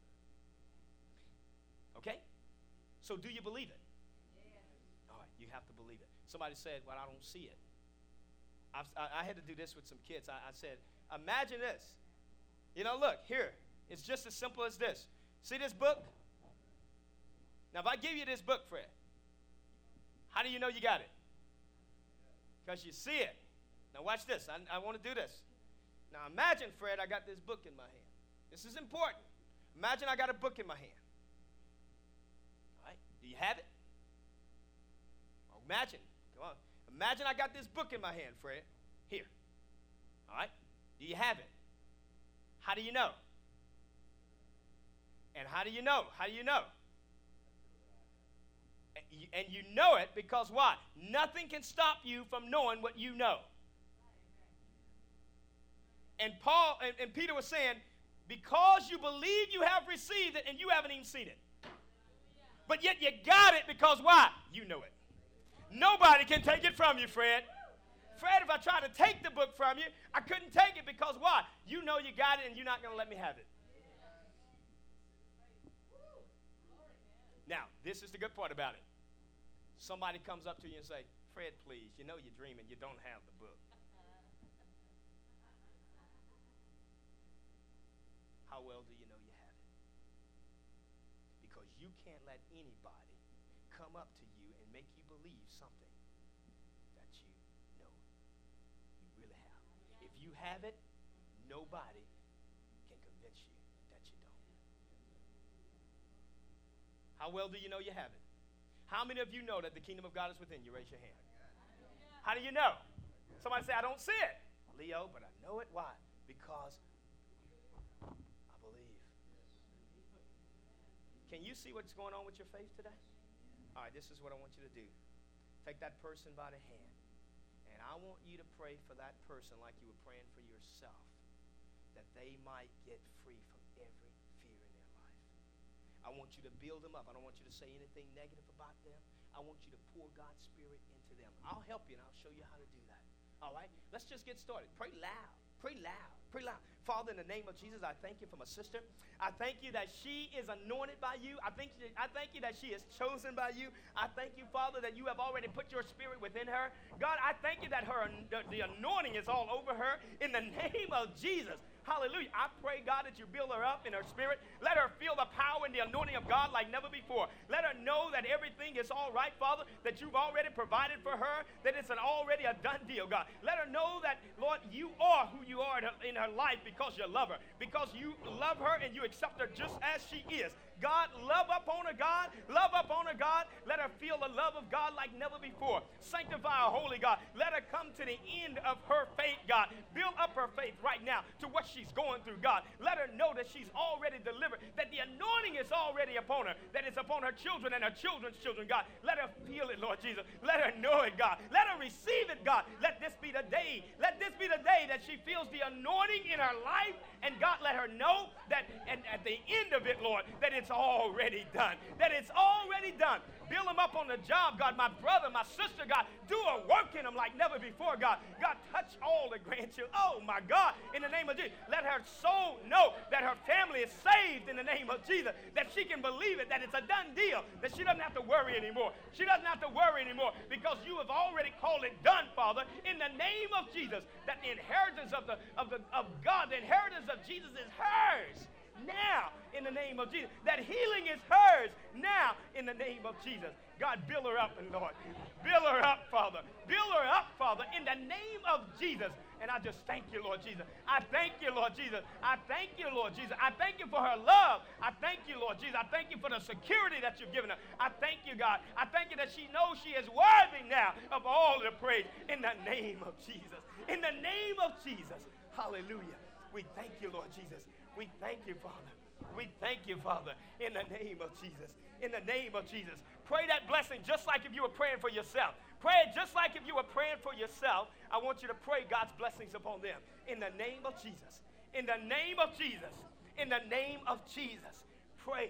Okay? So do you believe it? Yeah. All right, you have to believe it. Somebody said, well, I don't see it. I had to do this with some kids. I said, imagine this. Look, here. It's just as simple as this. See this book? Now, if I give you this book, Fred, how do you know you got it? Because you see it. Now, watch this. I want to do this. Now, imagine, Fred, I got this book in my hand. This is important. Imagine I got a book in my hand. All right? Do you have it? Oh, imagine. Come on. Imagine I got this book in my hand, Fred. Here. All right? Do you have it? How do you know? And how do you know? How do you know? And you know it because why? Nothing can stop you from knowing what you know. And Paul and Peter was saying, because you believe you have received it and you haven't even seen it. But yet you got it because why? You know it. Nobody can take it from you, Fred. Fred, if I try to take the book from you, I couldn't take it because why? You know you got it and you're not going to let me have it. Now, this is the good part about it. Somebody comes up to you and say, Fred, please, you know you're dreaming. You don't have the book. How well do you know you have it? Because you can't let anybody come up to you and make you believe something that you know you really have. If you have it, nobody can convince you that you don't. How well do you know you have it? How many of you know that the kingdom of God is within you? Raise your hand. How do you know? Somebody say, I don't see it. Leo, but I know it. Why? Because I believe. Can you see what's going on with your faith today? All right, this is what I want you to do. Take that person by the hand, and I want you to pray for that person like you were praying for yourself, that they might get free from every fear in their life. I want you to build them up. I don't want you to say anything negative about them. I want you to pour God's Spirit into them. I'll help you, and I'll show you how to do that. All right? Let's just get started. Pray loud. Pray loud. Pray loud. Father, in the name of Jesus, I thank you for my sister. I thank you that she is anointed by you. I thank you that she is chosen by you. I thank you, Father, that you have already put your Spirit within her. God, I thank you that the anointing is all over her. In the name of Jesus. Hallelujah. I pray, God, that you build her up in her spirit. Let her feel the power and the anointing of God like never before. Let her know that everything is all right, Father, that you've already provided for her, that it's already a done deal, God. Let her know that, Lord, you are who you are in her life because you love her, because you love her and you accept her just as she is. God, love up on her, God. Love up on her, God. Let her feel the love of God like never before. Sanctify her, holy God. Let her come to the end of her faith, God. Build up her faith right now to what she's going through, God. Let her know that she's already delivered, that the anointing is already upon her, that it's upon her children and her children's children, God. Let her feel it, Lord Jesus. Let her know it, God. Let her receive it, God. Let this be the day. Let this be the day that she feels the anointing in her life. And God, let her know that, and at the end of it, Lord, that it's already done. That it's already done. Build them up on the job, God. My brother, my sister, God, do a work in them like never before, God. God, touch all the grandchildren. Oh, my God, in the name of Jesus. Let her soul know that her family is saved in the name of Jesus. That she can believe it, that it's a done deal. That she doesn't have to worry anymore. She doesn't have to worry anymore because you have already called it done, Father, in the name of Jesus. That the inheritance of God, the inheritance of Jesus is hers. Now, in the name of Jesus. That healing is hers now, in the name of Jesus. God, build her up, and Lord. Build her up, Father. Build her up, Father, in the name of Jesus. And I just thank you, Lord Jesus. I thank you, Lord Jesus. I thank you, Lord Jesus. I thank you for her love. I thank you, Lord Jesus. I thank you for the security that you've given her. I thank you, God. I thank you that she knows she is worthy now of all the praise in the name of Jesus. In the name of Jesus. Hallelujah. We thank you, Lord Jesus. We thank you, Father. We thank you, Father, in the name of Jesus. In the name of Jesus. Pray that blessing just like if you were praying for yourself. Pray it just like if you were praying for yourself. I want you to pray God's blessings upon them. In the name of Jesus. In the name of Jesus. In the name of Jesus. Pray.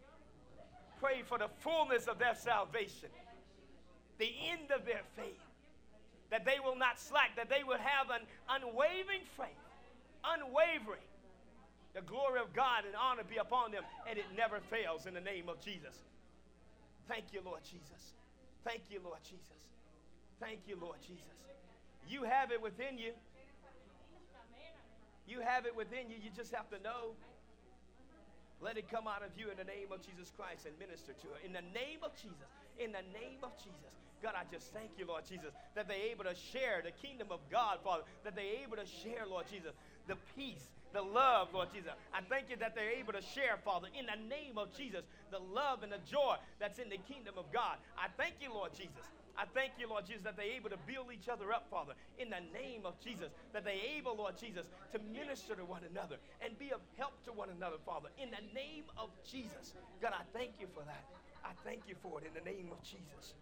Pray for the fullness of their salvation. The end of their faith. That they will not slack. That they will have an unwavering faith. Unwavering. The glory of God and honor be upon them, and it never fails in the name of Jesus. Thank you, Lord Jesus. Thank you, Lord Jesus. Thank you, Lord Jesus. You have it within you. You have it within you. You just have to know. Let it come out of you in the name of Jesus Christ and minister to her. In the name of Jesus. In the name of Jesus. God, I just thank you, Lord Jesus, that they're able to share the kingdom of God, Father, that they're able to share, Lord Jesus, the peace, the love, Lord Jesus. I thank you that they're able to share, Father, in the name of Jesus, the love and the joy that's in the kingdom of God. I thank you, Lord Jesus. I thank you, Lord Jesus, that they're able to build each other up, Father, in the name of Jesus, that they're able, Lord Jesus, to minister to one another and be of help to one another, Father, in the name of Jesus. God, I thank you for that. I thank you for it in the name of Jesus.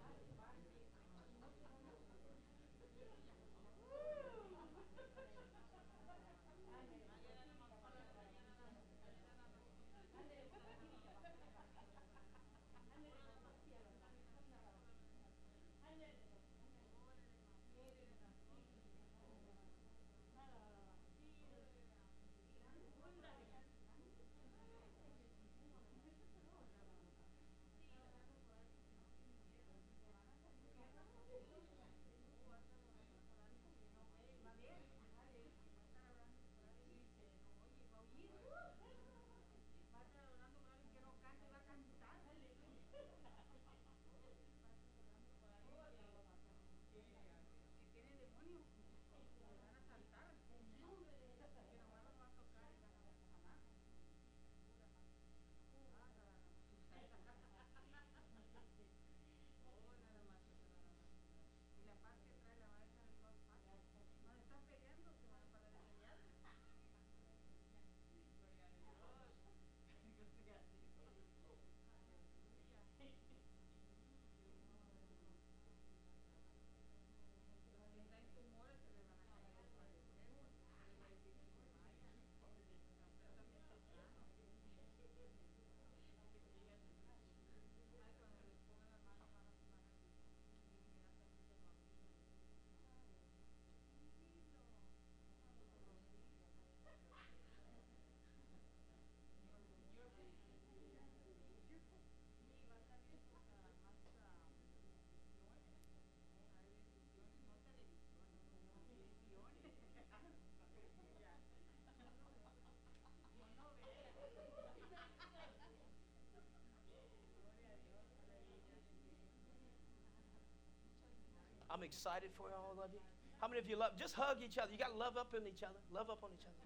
I'm excited for all of you. How many of you love? Just hug each other. You got to love up on each other. Love up on each other.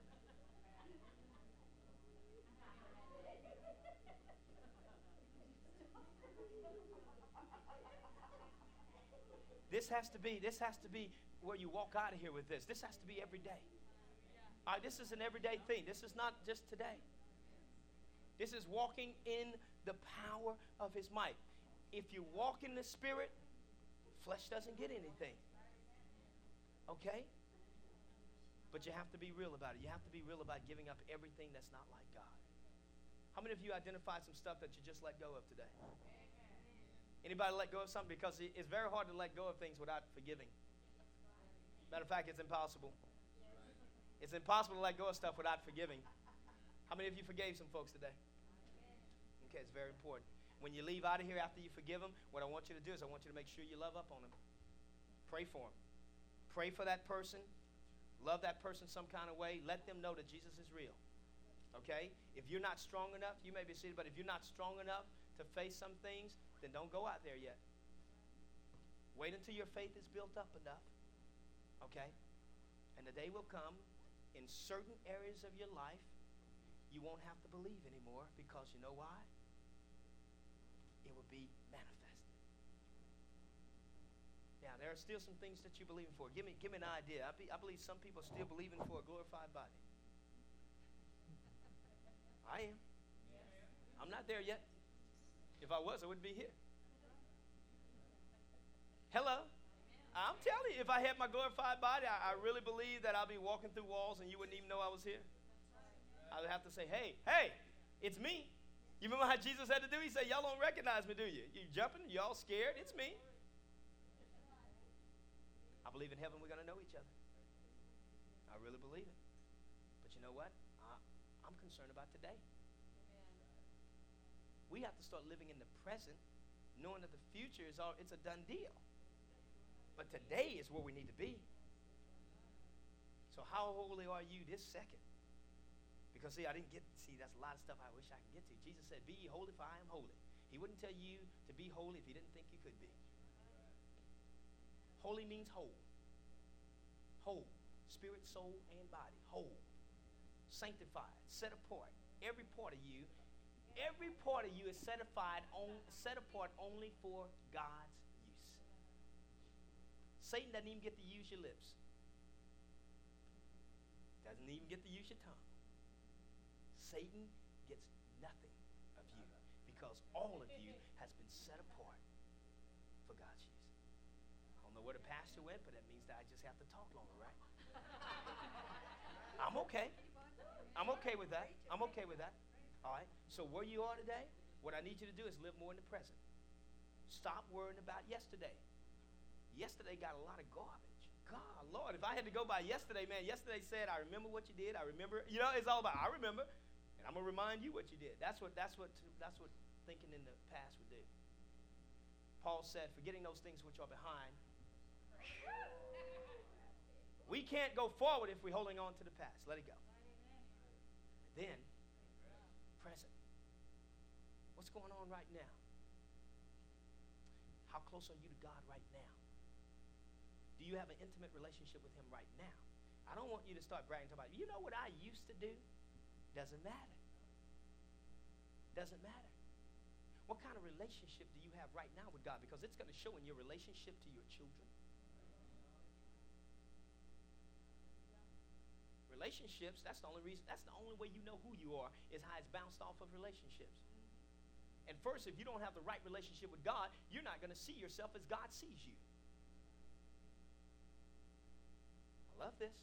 This has to be where you walk out of here with this. This has to be every day. All right, this is an everyday thing. This is not just today. This is walking in the power of his might. If you walk in the Spirit, flesh doesn't get anything. Okay? But you have to be real about it. You have to be real about giving up everything that's not like God. How many of you identified some stuff that you just let go of today? Anybody let go of something? Because it's very hard to let go of things without forgiving. Matter of fact, it's impossible. It's impossible to let go of stuff without forgiving. How many of you forgave some folks today? Okay, it's very important. When you leave out of here after you forgive them, what I want you to do is I want you to make sure you love up on them. Pray for them. Pray for that person. Love that person some kind of way. Let them know that Jesus is real. Okay? If you're not strong enough, you may be seated, but if you're not strong enough to face some things, then don't go out there yet. Wait until your faith is built up enough. Okay? And the day will come in certain areas of your life you won't have to believe anymore, because you know why? It will be manifested. Now, there are still some things that you're believing for. Give me an idea. I believe some people are still believing for a glorified body. I am. I'm not there yet. If I was, I wouldn't be here. Hello? I'm telling you, if I had my glorified body, I really believe that I'll be walking through walls and you wouldn't even know I was here. I would have to say, hey, it's me. You remember how Jesus had to do? He said, y'all don't recognize me, do you? You jumping? You all scared? It's me. I believe in heaven we're going to know each other. I really believe it. But you know what? I'm concerned about today. We have to start living in the present, knowing that the future it's a done deal. But today is where we need to be. So how holy are you this second? Because that's a lot of stuff I wish I could get to. Jesus said, be ye holy, for I am holy. He wouldn't tell you to be holy if he didn't think you could be. Holy means whole. Whole. Spirit, soul, and body. Whole. Sanctified. Set apart. Every part of you is set apart only for God's use. Satan doesn't even get to use your lips. Doesn't even get to use your tongue. Satan gets nothing of you, because all of you has been set apart for God's use. I don't know where the pastor went, but that means that I just have to talk longer, right? I'm okay. I'm okay with that. I'm okay with that. All right? So where you are today, what I need you to do is live more in the present. Stop worrying about yesterday. Yesterday got a lot of garbage. God, Lord, if I had to go by yesterday, man, yesterday said, I remember what you did. I remember, it's all about, I remember. And I'm going to remind you what you did. That's what thinking in the past would do. Paul said, forgetting those things which are behind. We can't go forward if we're holding on to the past. Let it go. And then, present. What's going on right now? How close are you to God right now? Do you have an intimate relationship with him right now? I don't want you to start bragging about, you know what I used to do? Doesn't matter. Doesn't matter. What kind of relationship do you have right now with God? Because it's going to show in your relationship to your children. Relationships, that's the only way you know who you are, is how it's bounced off of relationships. And first, if you don't have the right relationship with God, you're not going to see yourself as God sees you. I love this.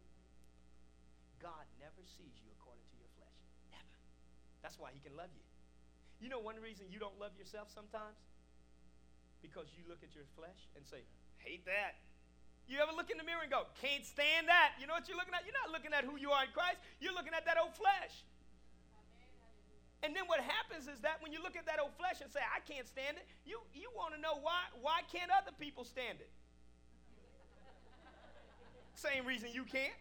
God never sees you according to your flesh. Never. That's why he can love you. You know one reason you don't love yourself sometimes? Because you look at your flesh and say, hate that. You ever look in the mirror and go, can't stand that? You know what you're looking at? You're not looking at who you are in Christ. You're looking at that old flesh. And then what happens is that when you look at that old flesh and say, I can't stand it, you want to know why can't other people stand it? Same reason you can't.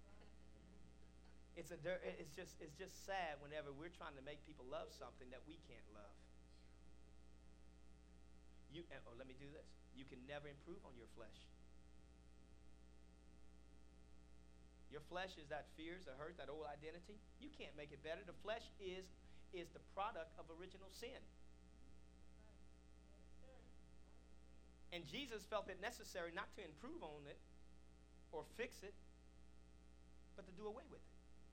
It's just sad whenever we're trying to make people love something that we can't love. Let me do this. You can never improve on your flesh. Your flesh is that fears, the hurt, that old identity. You can't make it better. The flesh is the product of original sin. And Jesus felt it necessary not to improve on it or fix it, but to do away with it.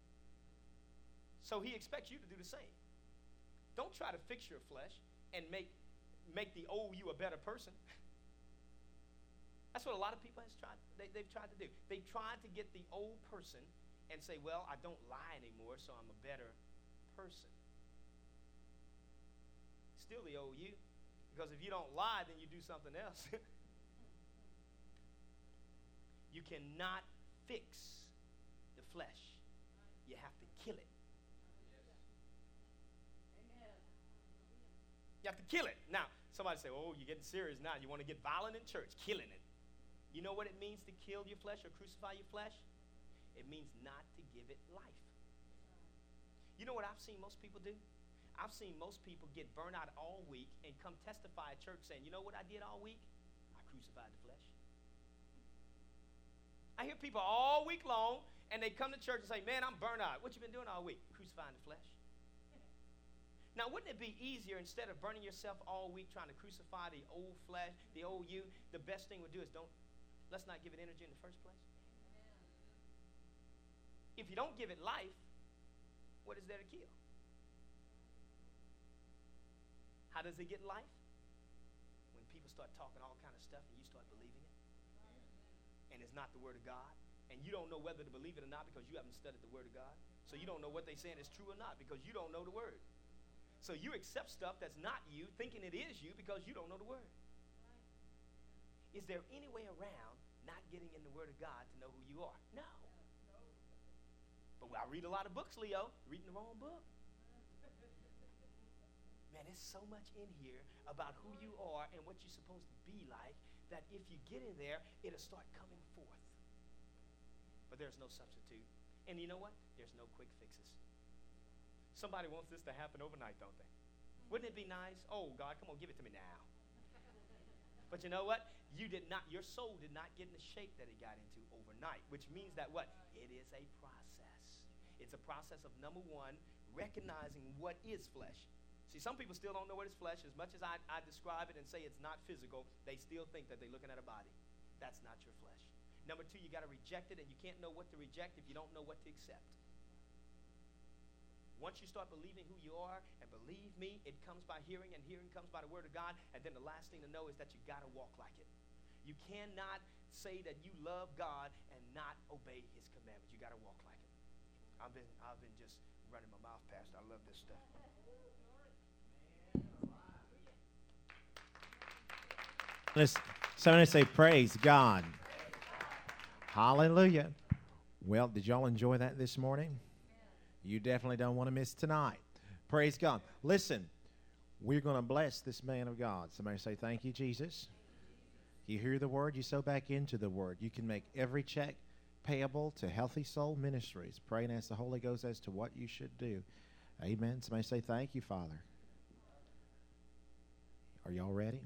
So he expects you to do the same. Don't try to fix your flesh and make the old you a better person. That's what a lot of people they've tried to do. They've tried to get the old person and say, well, I don't lie anymore, so I'm a better person. Still the old you. Because if you don't lie, then you do something else. You cannot fix the flesh. You have to kill it. You have to kill it. Now, somebody say, oh, you're getting serious now. You want to get violent in church, killing it. You know what it means to kill your flesh or crucify your flesh? It means not to give it life. You know what I've seen most people do? I've seen most people get burnt out all week and come testify at church saying, you know what I did all week? I crucified the flesh. I hear people all week long, and they come to church and say, man, I'm burnt out. What you been doing all week? Crucifying the flesh. Now, wouldn't it be easier, instead of burning yourself all week trying to crucify the old flesh, the old you, the best thing would do is let's not give it energy in the first place. If you don't give it life, what is there to kill? How does it get life? When people start talking all kind of stuff and you start believing it. And it's not the word of God. And you don't know whether to believe it or not because you haven't studied the word of God. So you don't know what they're saying is true or not because you don't know the word. So you accept stuff that's not you, thinking it is you because you don't know the word. Is there any way around not getting in the word of God to know who you are? No. But I read a lot of books, Leo. Reading the wrong book. Man, there's so much in here about who you are and what you're supposed to be like that if you get in there, it'll start coming forth. But there's no substitute. And you know what? There's no quick fixes. Somebody wants this to happen overnight, don't they? Wouldn't it be nice? Oh, God, come on, give it to me now. But you know what? Your soul did not get in the shape that it got into overnight, which means that what? It is a process. It's a process of, number one, recognizing what is flesh. See, some people still don't know what is flesh. As much as I describe it and say it's not physical, they still think that they're looking at a body. That's not your flesh. Number two, you got to reject it, and you can't know what to reject if you don't know what to accept. Once you start believing who you are, and believe me, it comes by hearing, and hearing comes by the word of God, and then the last thing to know is that you got to walk like it. You cannot say that you love God and not obey his commandments. You got to walk like it. I've been just running my mouth past. I love this stuff. Somebody say, praise God. Hallelujah. Well, did y'all enjoy that this morning? You definitely don't want to miss tonight. Praise God. Listen, we're going to bless this man of God. Somebody say, thank you, Jesus. You hear the word, you sow back into the word. You can make every check payable to Healthy Soul Ministries. Pray and ask the Holy Ghost as to what you should do. Amen. Somebody say, thank you, Father. Are y'all ready?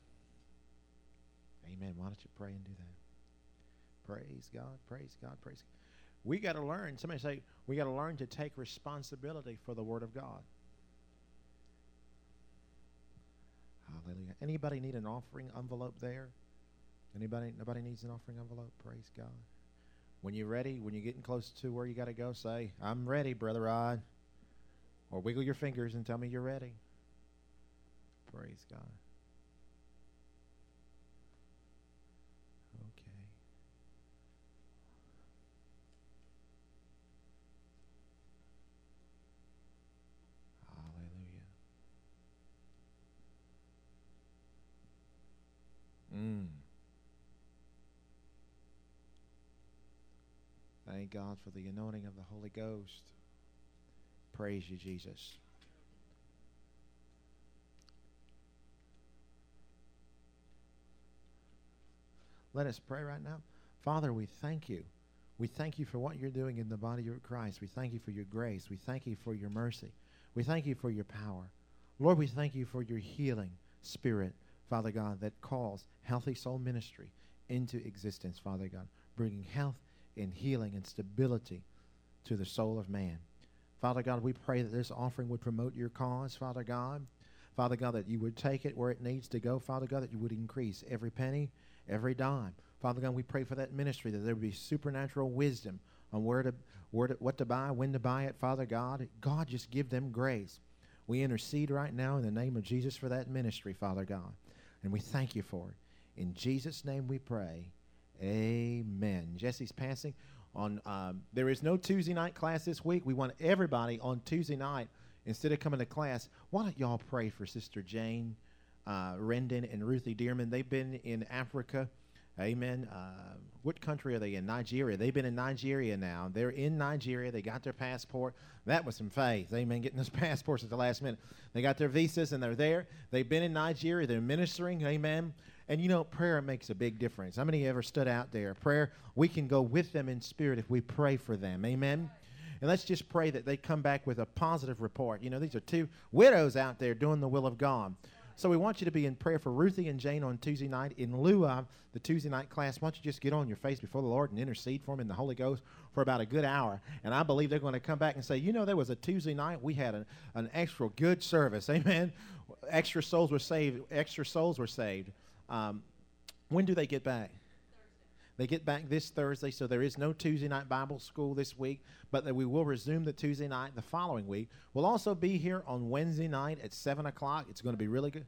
Amen. Why don't you pray and do that? Praise God, praise God, praise God. We got to learn. Somebody say, we got to learn to take responsibility for the Word of God. Hallelujah. Anybody need an offering envelope there? Nobody needs an offering envelope? Praise God. When you're ready, when you're getting close to where you got to go, say, I'm ready, Brother Rod. Or wiggle your fingers and tell me you're ready. Praise God. Okay. Hallelujah. Thank God for the anointing of the Holy Ghost. Praise you, Jesus. Let us pray right now. Father, we thank you. We thank you for what you're doing in the body of Christ. We thank you for your grace. We thank you for your mercy. We thank you for your power. Lord, we thank you for your healing spirit Father God, that calls Healthy Soul Ministry into existence, Father God, bringing health and healing and stability to the soul of man. Father God, we pray that this offering would promote your cause, Father God. Father God, that you would take it where it needs to go. Father God, that you would increase every penny, every dime. Father God, we pray for that ministry, that there would be supernatural wisdom on what to buy, when to buy it, Father God. God, just give them grace. We intercede right now in the name of Jesus for that ministry, Father God. And we thank you for it. In Jesus' name we pray. Amen. Jesse's passing. There is no Tuesday night class this week. We want everybody on Tuesday night, instead of coming to class, why don't y'all pray for Sister Jane Rendon and Ruthie Dearman. They've been in Africa. Amen. What country are they in? Nigeria. They've been in Nigeria now. They're in Nigeria. They got their passport. That was some faith. Amen. Getting those passports at the last minute. They got their visas and they're there. They've been in Nigeria. They're ministering. Amen. And you know, prayer makes a big difference. How many of you ever stood out there? Prayer, we can go with them in spirit if we pray for them. Amen. And let's just pray that they come back with a positive report. You know, these are two widows out there doing the will of God. So we want you to be in prayer for Ruthie and Jane on Tuesday night. In lieu of the Tuesday night class, why don't you just get on your face before the Lord and intercede for them in the Holy Ghost for about a good hour. And I believe they're going to come back and say, you know, there was a Tuesday night. We had an extra good service. Amen. Extra souls were saved. Extra souls were saved. When do they get back? They get back this Thursday, so there is no Tuesday night Bible school this week, but we will resume the Tuesday night the following week. We'll also be here on Wednesday night at 7 o'clock. It's going to be really good.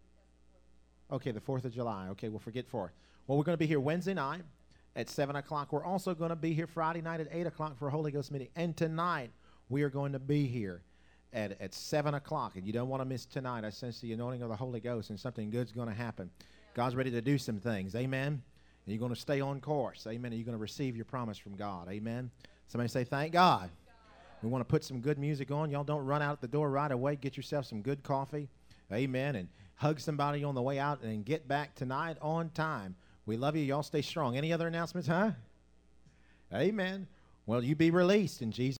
Okay, the 4th of July. Okay, we'll forget 4th. Well, we're going to be here Wednesday night at 7 o'clock. We're also going to be here Friday night at 8 o'clock for a Holy Ghost meeting. And tonight, we are going to be here at 7 o'clock. And you don't want to miss tonight. I sense the anointing of the Holy Ghost, and something good's going to happen. God's ready to do some things. Amen. And you're going to stay on course. Amen. And you're going to receive your promise from God. Amen. Somebody say, thank God. We want to put some good music on. Y'all don't run out the door right away. Get yourself some good coffee. Amen. And hug somebody on the way out and get back tonight on time. We love you. Y'all stay strong. Any other announcements, huh? Amen. Well, you be released in Jesus'